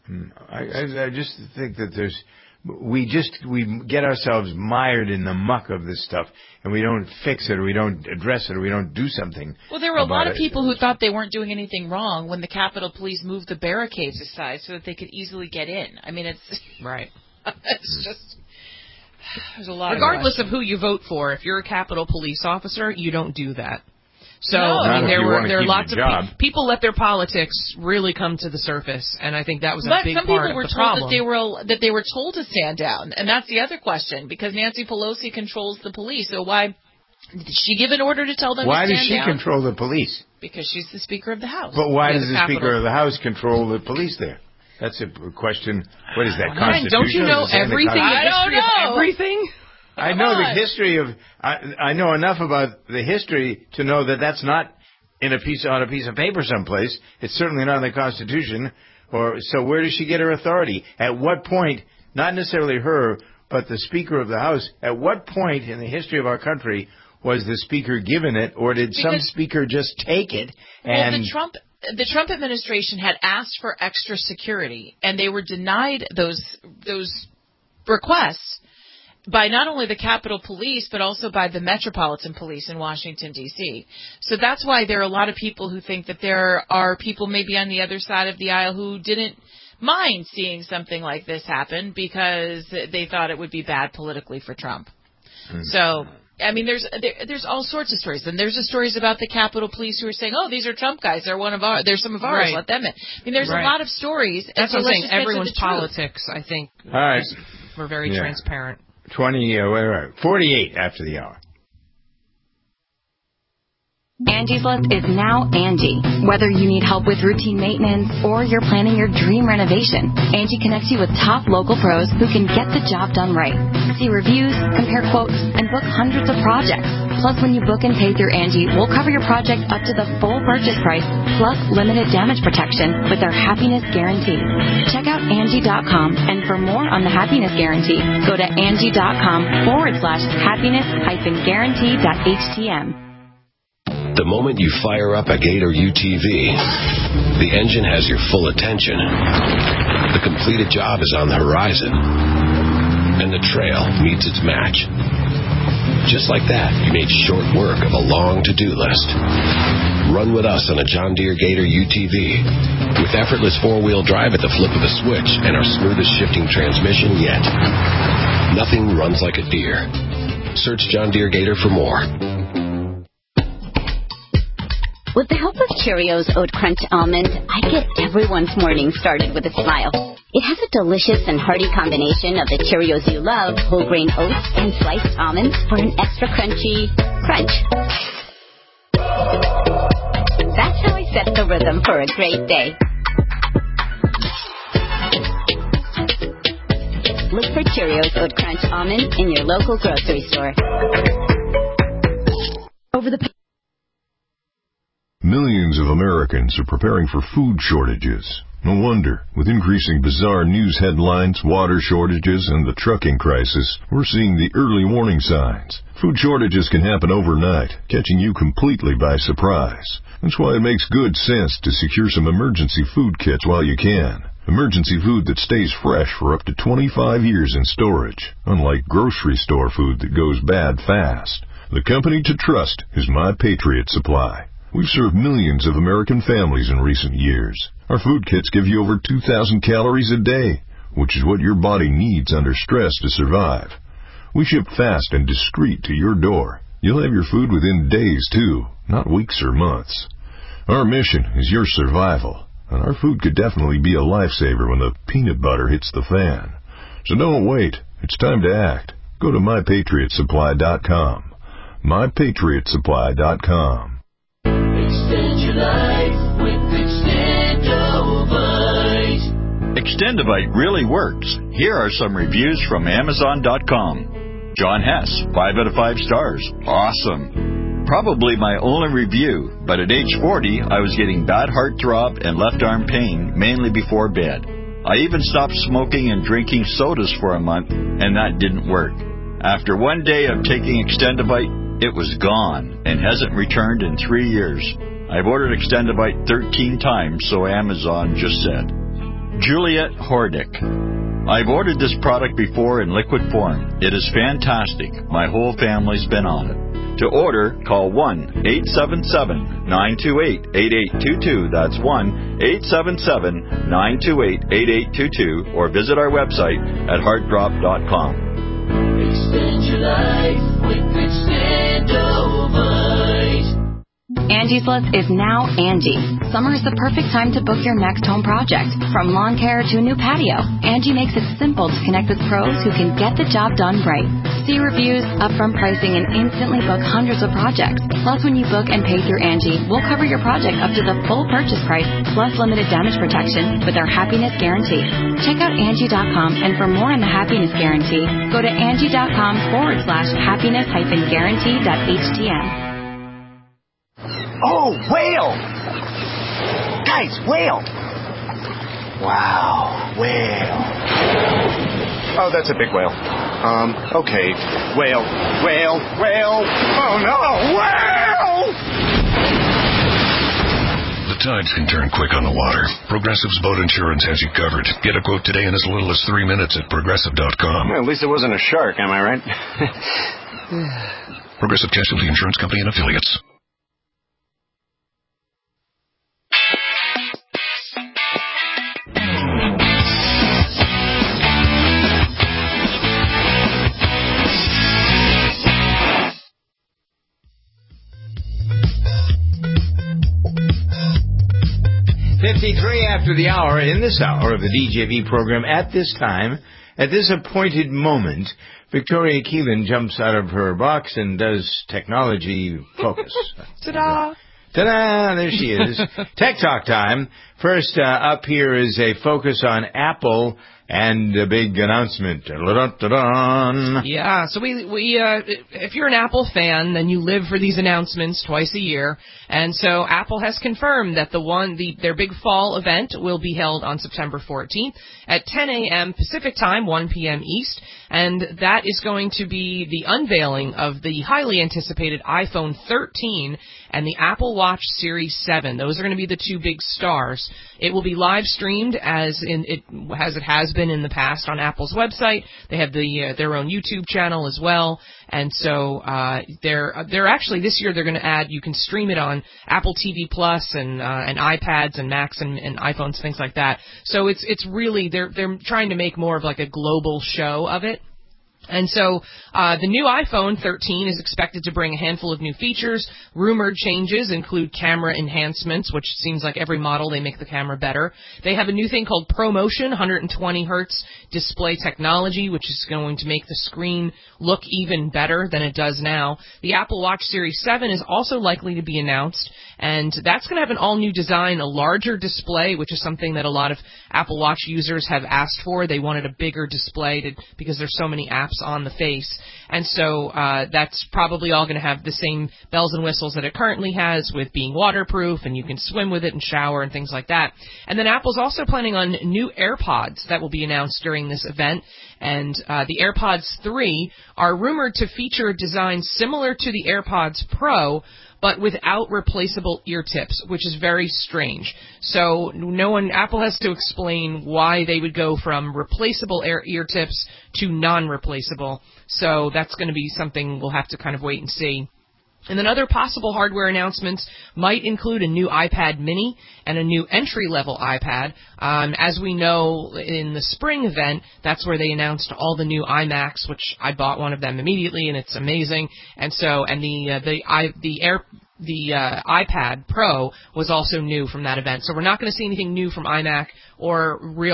I, I, I just think that there's, we just, we get ourselves mired in the muck of this stuff, and we don't fix it, or we don't address it, or we don't do something. Well, there were a lot of it. people who thought they weren't doing anything wrong when the Capitol Police moved the barricades aside so that they could easily get in. I mean, it's right. It's just there's a lot. Regardless of, of who you vote for, if you're a Capitol Police officer, you don't do that. So no. I mean, there were there are lots of job. pe- people let their politics really come to the surface, and I think that was a but big some part people were of the told problem. That they were that they were told to stand down, and that's the other question because Nancy Pelosi controls the police. So why did she give an order to tell them? Why to stand does she down? control the police? Because she's the Speaker of the House. But why yeah, does the, the Speaker of the House control the police there? That's a question. What is that, Constitution? Don't you know everything? I don't know everything. I know the history of. I, I know enough about the history to know that that's not in a piece on a piece of paper someplace. It's certainly not in the Constitution. Or so where does she get her authority? At what point? Not necessarily her, but the Speaker of the House. At what point in the history of our country was the Speaker given it, or did because, some Speaker just take it? And well, the Trump the Trump administration had asked for extra security, and they were denied those those requests by not only the Capitol Police, but also by the Metropolitan Police in Washington, D C So that's why there are a lot of people who think that there are people maybe on the other side of the aisle who didn't mind seeing something like this happen because they thought it would be bad politically for Trump. Mm-hmm. So, I mean, there's there, there's all sorts of stories. And there's the stories about the Capitol Police who are saying, oh, these are Trump guys. They're one of our, they're some of ours. Right. Let them in. I mean, there's right. a lot of stories. That's so what I'm saying. Everyone's politics, truth. I think, all right. we're very yeah. transparent. Twenty, uh, wait, wait, forty-eight after the hour. Angie's List is now Angie. Whether you need help with routine maintenance or you're planning your dream renovation, Angie connects you with top local pros who can get the job done right. See reviews, compare quotes, and book hundreds of projects. Plus, when you book and pay through Angie, we'll cover your project up to the full purchase price, plus limited damage protection with our Happiness Guarantee. Check out Angie dot com, and for more on the Happiness Guarantee, go to Angie dot com forward slash happiness hyphen guarantee dot H T M. The moment you fire up a Gator U T V, the engine has your full attention. The completed job is on the horizon, and the trail meets its match. Just like that, you made short work of a long to-do list. Run with us on a John Deere Gator U T V. With effortless four-wheel drive at the flip of a switch and our smoothest shifting transmission yet. Nothing runs like a Deere. Search John Deere Gator for more. With the help of Cheerios Oat Crunch Almond, I get everyone's morning started with a smile. It has a delicious and hearty combination of the Cheerios you love, whole grain oats, and sliced almonds for an extra crunchy crunch. That's how I set the rhythm for a great day. Look for Cheerios Oat Crunch Almond in your local grocery store. Over the Millions of Americans are preparing for food shortages. No wonder. With increasing bizarre news headlines, water shortages, and the trucking crisis, we're seeing the early warning signs. Food shortages can happen overnight, catching you completely by surprise. That's why it makes good sense to secure some emergency food kits while you can. Emergency food that stays fresh for up to twenty-five years in storage, unlike grocery store food that goes bad fast. The company to trust is My Patriot Supply. We've served millions of American families in recent years. Our food kits give you over two thousand calories a day, which is what your body needs under stress to survive. We ship fast and discreet to your door. You'll have your food within days, too, not weeks or months. Our mission is your survival, and our food could definitely be a lifesaver when the peanut butter hits the fan. So don't wait. It's time to act. Go to my patriot supply dot com. my patriot supply dot com. Extend your life with Extendovite. Extendovite really works. Here are some reviews from Amazon dot com. John Hess, five out of five stars. Awesome. Probably my only review, but at age forty, I was getting bad heartthrob and left arm pain, mainly before bed. I even stopped smoking and drinking sodas for a month, and that didn't work. After one day of taking Extendovite, it was gone and hasn't returned in three years. I've ordered Extendovite thirteen times, so Amazon just said. Juliet Hordick. I've ordered this product before in liquid form. It is fantastic. My whole family's been on it. To order, call one eight seven seven, nine two eight, eight eight two two. That's one eight seven seven, nine two eight, eight eight two two, or visit our website at heartdrop dot com. Extend your life with Extendovite. Angie's List is now Angie. Summer is the perfect time to book your next home project. From lawn care to a new patio, Angie makes it simple to connect with pros who can get the job done right. See reviews, upfront pricing, and instantly book hundreds of projects. Plus, when you book and pay through Angie, we'll cover your project up to the full purchase price, plus limited damage protection with our Happiness Guarantee. Check out Angie dot com, and for more on the Happiness Guarantee, go to Angie dot com forward slash happiness hyphen guarantee dot H T M. Oh, whale! Guys, whale! Wow, whale. Oh, that's a big whale. Um, okay. Whale, whale, whale. Oh, no, whale! The tides can turn quick on the water. Progressive's boat insurance has you covered. Get a quote today in as little as three minutes at progressive dot com. Well, at least it wasn't a shark, am I right? Progressive Casualty Insurance Company and Affiliates. fifty-three after the hour, in this hour of the D J V program, at this time, at this appointed moment, Victoria Keelan jumps out of her box and does technology focus. Ta-da! Ta-da! There she is. Tech Talk time. First uh, up here is a focus on Apple and a big announcement. Da-da-da-da-da. Yeah, so we, we uh, if you're an Apple fan, then you live for these announcements twice a year. And so Apple has confirmed that the one, the, their big fall event will be held on September fourteenth at ten a.m. Pacific time, one p.m. East. And that is going to be the unveiling of the highly anticipated iPhone thirteen and the Apple Watch Series seven. Those are going to be the two big stars. It will be live streamed as in it as it has been in the past on Apple's website. They have the uh, their own YouTube channel as well, and so uh, they're they're actually this year they're going to add you can stream it on Apple T V Plus and uh, and iPads and Macs and, and iPhones, things like that. So it's it's really they're they're trying to make more of like a global show of it. And so uh, the new iPhone thirteen is expected to bring a handful of new features. Rumored changes include camera enhancements, which seems like every model they make the camera better. They have a new thing called ProMotion, one hundred twenty hertz display technology, which is going to make the screen look even better than it does now. The Apple Watch Series seven is also likely to be announced, and that's going to have an all-new design, a larger display, which is something that a lot of Apple Watch users have asked for. They wanted a bigger display to, because there's so many apps on the face, and so uh, that's probably all going to have the same bells and whistles that it currently has, with being waterproof and you can swim with it and shower and things like that. And then Apple's also planning on new AirPods that will be announced during this event, and uh, the AirPods three are rumored to feature a design similar to the AirPods Pro, but without replaceable ear tips, which is very strange. So no one, Apple has to explain why they would go from replaceable ear, ear tips to non-replaceable. So that's going to be something we'll have to kind of wait and see. And then other possible hardware announcements might include a new iPad mini and a new entry-level iPad. Um, as we know, in the spring event, that's where they announced all the new iMacs, which I bought one of them immediately, and it's amazing. And so, and the uh, the i the Air. The uh, iPad Pro was also new from that event. So we're not going to see anything new from iMac or real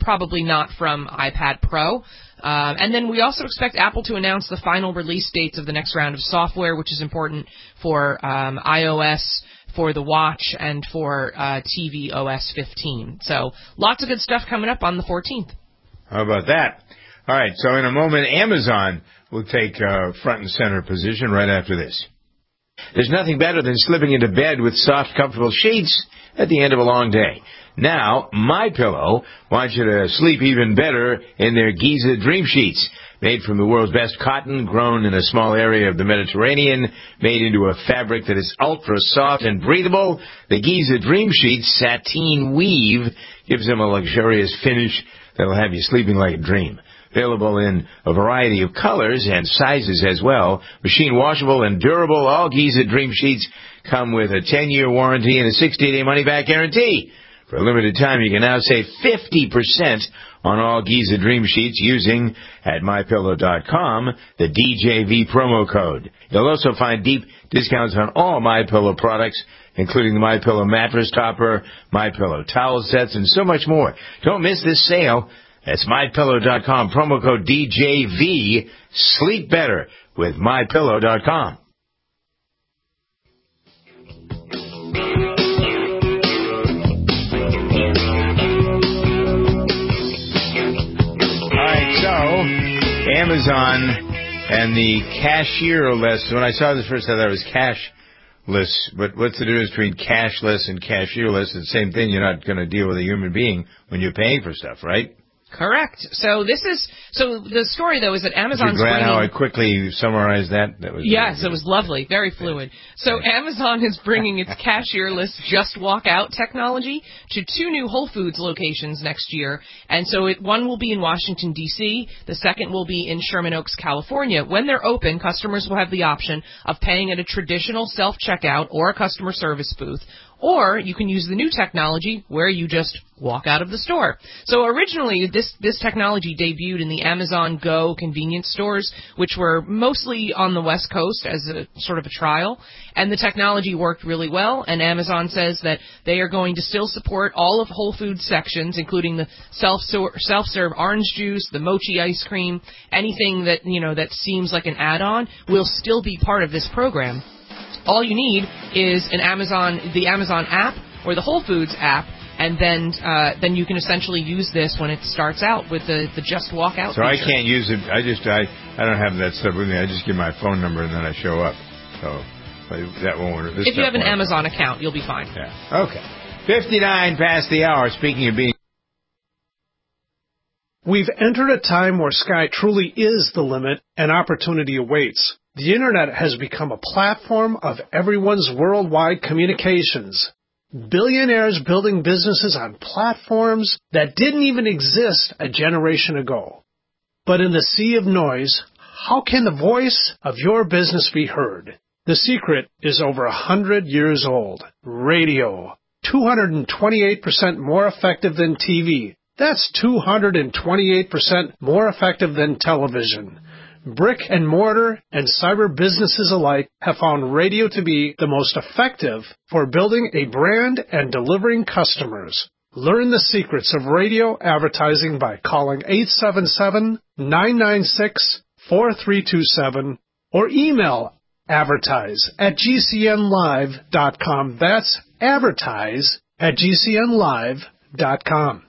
probably not from iPad Pro. Uh, and then we also expect Apple to announce the final release dates of the next round of software, which is important for um, iOS, for the Watch, and for uh, T V O S fifteen. So lots of good stuff coming up on the fourteenth. How about that? All right, so in a moment, Amazon will take uh, front and center position right after this. There's nothing better than slipping into bed with soft, comfortable sheets at the end of a long day. Now, MyPillow wants you to sleep even better in their Giza Dream Sheets. Made from the world's best cotton, grown in a small area of the Mediterranean, made into a fabric that is ultra soft and breathable, the Giza Dream Sheets sateen weave gives them a luxurious finish that will have you sleeping like a dream. Available in a variety of colors and sizes as well. Machine washable and durable, all Giza Dream Sheets come with a ten-year warranty and a sixty-day money-back guarantee. For a limited time, you can now save fifty percent on all Giza Dream Sheets using, at my pillow dot com, the D J V promo code. You'll also find deep discounts on all MyPillow products, including the MyPillow mattress topper, MyPillow towel sets, and so much more. Don't miss this sale. That's my pillow dot com, promo code D J V. Sleep better with my pillow dot com. All right, so Amazon and the cashier list. When I saw this first, I thought it was cashless. But what's the difference between cashless and cashierless? It's the same thing. You're not going to deal with a human being when you're paying for stuff, right? Correct. So this is so the story though is that Amazon's glad bringing. How I quickly summarized that. That was yes, it was lovely, very fluid. So Amazon is bringing its cashierless Just Walk Out technology to two new Whole Foods locations next year, and so it, one will be in Washington D C. The second will be in Sherman Oaks, California. When they're open, customers will have the option of paying at a traditional self-checkout or a customer service booth. Or you can use the new technology where you just walk out of the store. So originally, this, this technology debuted in the Amazon Go convenience stores, which were mostly on the West Coast as a sort of a trial. And the technology worked really well, and Amazon says that they are going to still support all of Whole Foods sections, including the self self-serve orange juice, the mochi ice cream, anything that, you know, that seems like an add-on will still be part of this program. All you need is an Amazon, the Amazon app or the Whole Foods app, and then uh, then you can essentially use this when it starts out with the, the Just Walk Out So feature. I can't use it. I just I I don't have that stuff with me. I just give my phone number and then I show up. So that won't work. This if you have an won't Amazon work. account, you'll be fine. Yeah. Okay. fifty-nine past the hour. Speaking of being. We've entered a time where sky truly is the limit and opportunity awaits. The Internet has become a platform of everyone's worldwide communications. Billionaires building businesses on platforms that didn't even exist a generation ago. But in the sea of noise, how can the voice of your business be heard? The secret is over a hundred years old. Radio. two hundred twenty-eight percent more effective than T V. That's two hundred twenty-eight percent more effective than television. Brick and mortar and cyber businesses alike have found radio to be the most effective for building a brand and delivering customers. Learn the secrets of radio advertising by calling eight seven seven, nine nine six, four three two seven or email advertise at g c n live dot com. That's advertise at g c n live dot com.